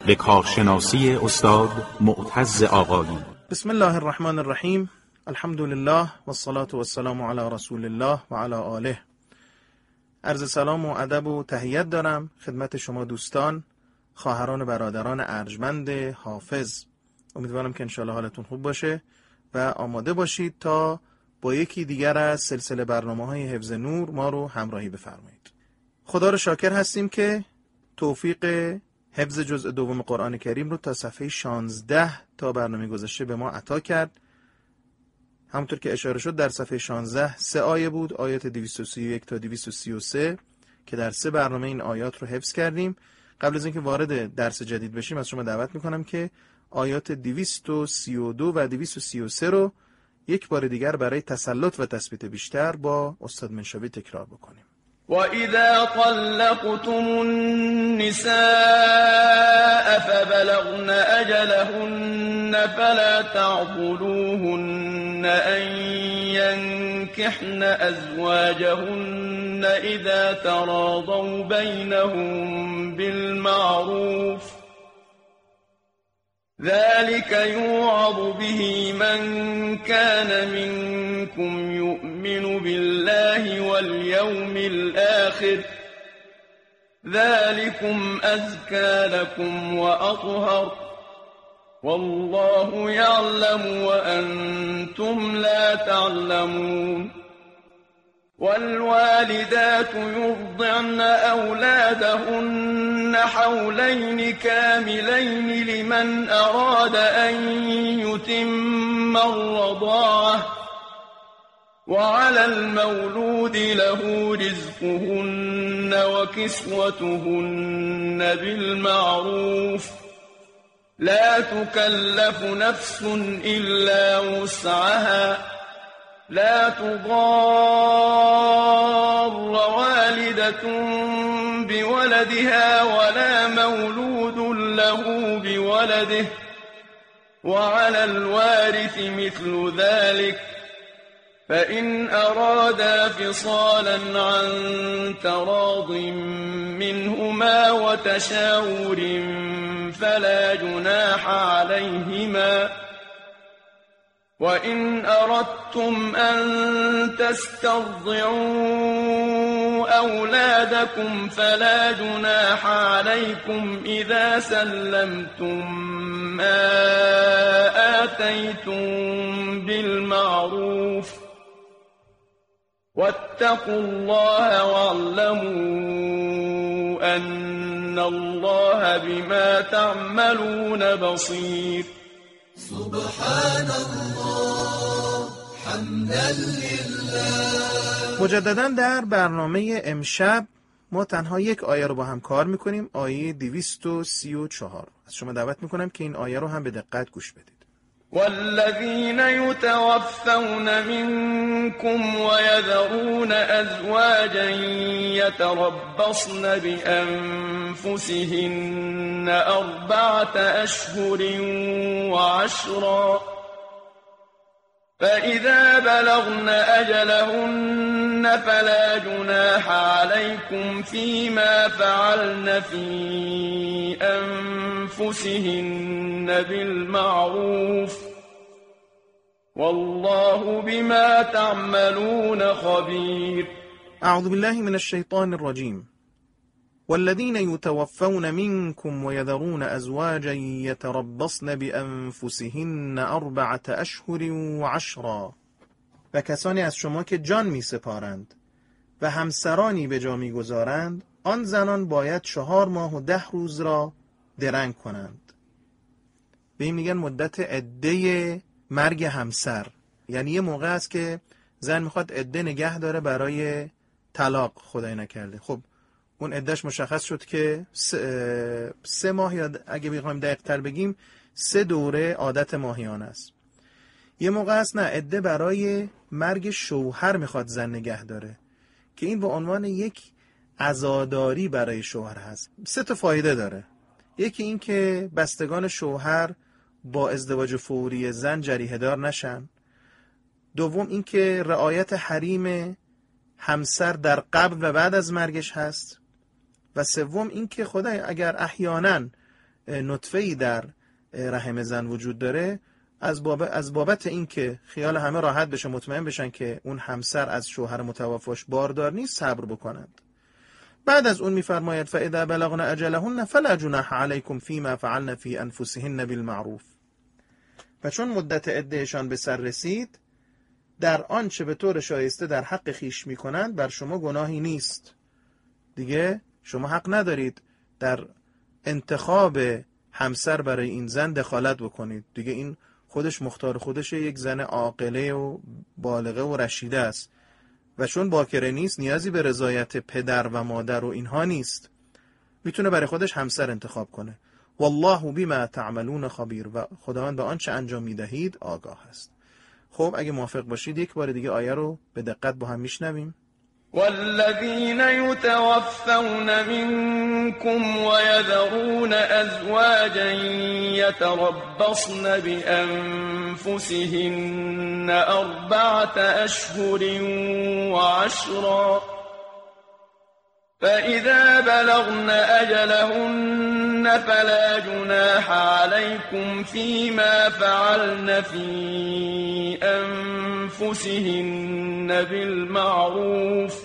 به کارشناسی استاد معتز آقایی. بسم الله الرحمن الرحیم. الحمد لله والصلاة والسلام علی رسول الله و علی آله. عرض سلام و ادب و تحیت دارم خدمت شما دوستان، خواهران و برادران ارجمند حافظ. امیدوارم که انشاءالله حالتون خوب باشه و آماده باشید تا با یکی دیگر از سلسله برنامه‌های حفظ نور ما رو همراهی بفرمایید. خدا رو شاکر هستیم که توفیق حفظ جزء دوم قرآن کریم رو تا صفحه 16 تا برنامه گذشته به ما عطا کرد. همونطور که اشاره شد در صفحه 16 3 آیه بود، آیات 231 تا 233 که در 3 برنامه این آیات رو حفظ کردیم. قبل از اینکه وارد درس جدید بشیم از شما دعوت میکنم که آیات 232 و 233 رو یک بار دیگر برای تسلط و تثبیت بیشتر با استاد منشاوی تکرار بکنیم. وَإِذَا طَلَّقْتُمُ النِّسَاءَ فَبَلَغْنَ أَجَلَهُنَّ فَلَا تَعْضُلُوهُنَّ أَن يَنكِحْنَ أَزْوَاجَهُنَّ إِذَا تَرَاضَوْا بَيْنَهُم بِالْمَعْرُوفِ ذلك يوعظ به من كان منكم يؤمن بالله واليوم الآخر ذلكم أزكى لكم وأطهر والله يعلم وأنتم لا تعلمون والوالدات يرضعن أولادهن حولين كاملين لمن أراد أن يتم الرضاعة وعلى المولود له رزقهن وكسوتهن بالمعروف لا تكلف نفس إلا وسعها لا تضار والدة بولدها ولا مولود له بولده وعلى الوارث مثل ذلك فإن أرادا فصالا عن تراض منهما وتشاور فلا جناح عليهما وَإِنْ أَرَدْتُمْ أَن تَسْتَرْضِعُوا أَوْلَادَكُمْ فَلَا جُنَاحَ عَلَيْكُمْ إِذَا سَلَّمْتُم مَّا آتَيْتُم بِالْمَعْرُوفِ وَاتَّقُوا اللَّهَ وَاعْلَمُوا أَنَّ اللَّهَ بِمَا تَعْمَلُونَ بَصِيرٌ. سبحان الله حمدا لله. مجددا در برنامه امشب ما تنها یک آیه رو با هم کار میکنیم، آیه 234. از شما دعوت میکنم که این آیه رو هم به دقت گوش بدید. والذين يتوفون منكم ويذرون أزواجا يتربصن بأنفسهن 4 أشهر وعشرا فإذا بلغن أجلهن فلا جناح عليكم فيما فعلن في أنفسهن بالمعروف والله بما تعملون خبير. اعوذ بالله من الشیطان الرجیم. والذین یتوفون منکم ویذرون ازواجا یتربصن بانفسهن 4 اشهر وعشرا. و کسانی از شما که جان می سپارند و همسرانی به جا می گذارند، آن زنان باید 4 ماه و 10 روز را درنگ کنند. به این میگن مدت عده مرگ همسر. یعنی یه موقع است که زن میخواد عده نگه داره برای طلاق، خدای نکرده. خب اون عدهش مشخص شد که 3 ماه، یا اگه بخوایم دقیق تر بگیم 3 دوره عادت ماهیانه است. یه موقع است نه، عده برای مرگ شوهر میخواد زن نگه داره که این به عنوان یک عزاداری برای شوهر هست. 3 تا فایده داره. یکی این که بستگان شوهر با ازدواج فوری زن جریحه دار نشن. دوم این که رعایت حریم همسر در قبل و بعد از مرگش هست. و سوم این که خدای اگر احیانا نطفه‌ای در رحم زن وجود داره، از بابت این که خیال همه راحت بشه، مطمئن بشن که اون همسر از شوهر متوفاش باردار نیست، صبر بکنند. بعد از اون میفرماید فاذا بلغن اجلهن فلا جناح علیکم فیما فعلن فی انفسهن بالمعروف. و چون مدت عدهشان به سر رسید، در آنچه به طور شایسته در حق خیش میکنند بر شما گناهی نیست. دیگه شما حق ندارید در انتخاب همسر برای این زن دخالت بکنید. دیگه این خودش مختار خودشه، یک زن عاقله و بالغه و رشیده است و چون باکره نیست نیازی به رضایت پدر و مادر و اینها نیست، میتونه برای خودش همسر انتخاب کنه. والله بما تعملون خبیر، و خداوند به آنچه انجام میدهید آگاه است. خب اگه موافق باشید یک بار دیگه آیه رو به دقت با هم میشنویم. والذين يتوفون منكم ويذرون أزواجا يتربصن بأنفسهن 4 أشهر وعشرا فإذا بلغن أجلهن فلا جناح عليكم فيما فعلن في أنفسهن بالمعروف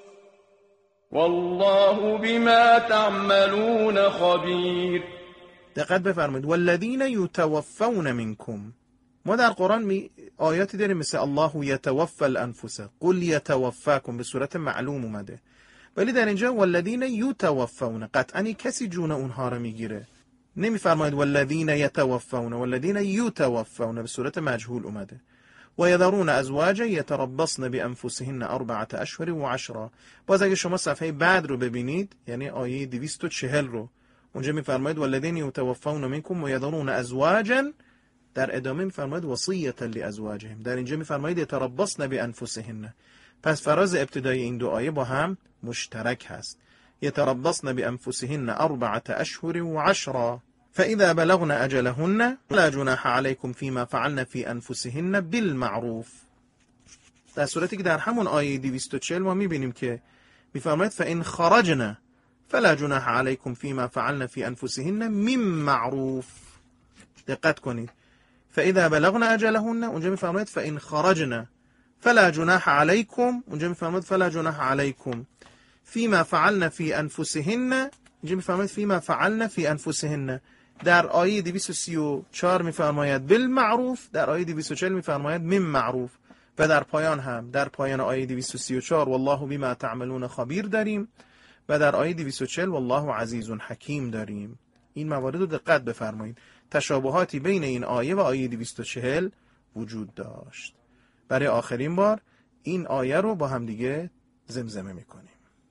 والله بما تعملون خبير. دقت بفرمایید. والذین یتوفون منکم. ما در قرآن آیاتی داریم مثل الله یتوفى الانفس، قل یتوفاکم، به صورت معلوم اومده، ولی در اینجا والذین یتوفون قطعا کسی جون اونها رو میگیره. نمیفرماید والذین یتوفون، والذین یتوفون به صورت مجهول اومده. و یذرون ازواجا یتربصن بانفسهن 4 اشهر و 10. باز اگه شما صفحه بعد رو ببینید، یعنی آیه 240 رو، اونجا میفرماید والذین یتوفون منکم و یذرون ازواجا، در ادامه میفرماید وصیة لازواجهم، در اینجا میفرماید یتربصن بانفسهن. پس فراز ابتدای این دو آیه با هم مشترک هست. یتربصن بانفسهن 4 اشهر و 10 فاذا بلغن اجلهن لا جناح علیکم فیما فعلن فی انفسهن بالمعروف. در صورتی که در همون آیه 240 ما میبینیم که میفرماید فان خرجن فلا جناح علیکم فیما فعلن فی انفسهن من معروف. دقت کنید. فاذا بلغن اجلهن، اونجا میفرماید فان خرجن فلا جناح علیکم، اونجا میفرماید فلا جناح علیکم فیما فعلن فی انفسهن، اینجا میفرماید فیما فعلن فی انفسهن. در آیه 234 میفرماید بالمعروف، در آیه 240 میفرماید من معروف، و در پایان هم در پایان آیه 234 والله بما تعملون خبیر داریم، و در آیه 240 والله عزیز حکیم داریم. این موارد رو دقت بفرمایید. تشابهاتی بین این آیه و آیه 240 وجود داشت. برای آخرین بار این آیه رو با هم دیگه زمزمه میکنیم.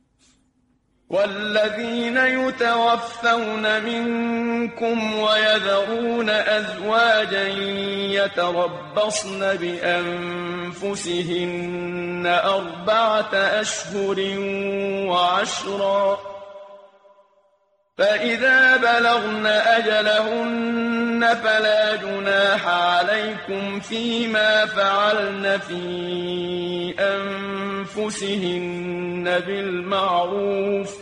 والذين يتوفون منكم ويذرون أزواجا يتربصن بأنفسهن 4 أشهر وعشرا فإذا بلغن أجلهن فلا جناح عليكم فيما فعلن في أنفسهن بالمعروف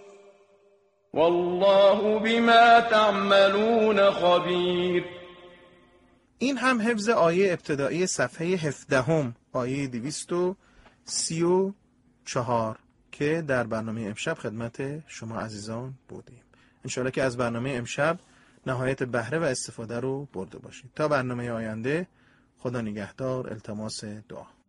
والله بما تعملون خبير. این هم حفظ آیه ابتدایی صفحه 17 آیه 234 که در برنامه امشب خدمت شما عزیزان بودیم. انشاءالله که از برنامه امشب نهایت بهره و استفاده رو برده باشید. تا برنامه آینده، خدا نگهدار. التماس دعا.